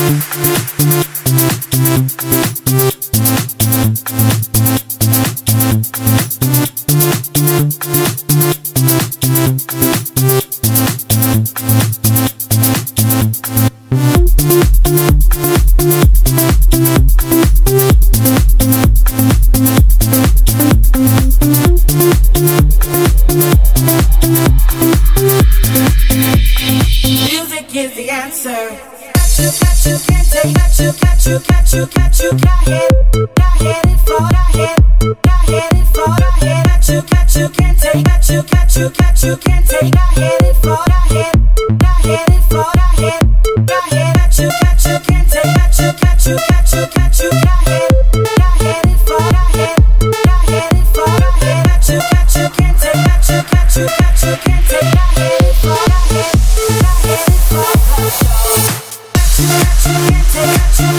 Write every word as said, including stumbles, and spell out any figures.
Music is the answer. Got you, got you, can't take. Got you, got you, got you, got you, got hit, got hit it for, got hit, got hit it for, got hit. Got you, got you, can't take. Got you, got you, got you, can't take. Got hit it for, got hit, got hit it for, got hit, got hit. Got you, got you, can't take. Got you, got you, got you, got you, got hit, got hit it for, got hit, got hit it for, got hit. Got you, got you, can't take. Got you, got you, got you, can't take. Got hit it for, got hit, got hit it for, got you, got you, can't take. Got you.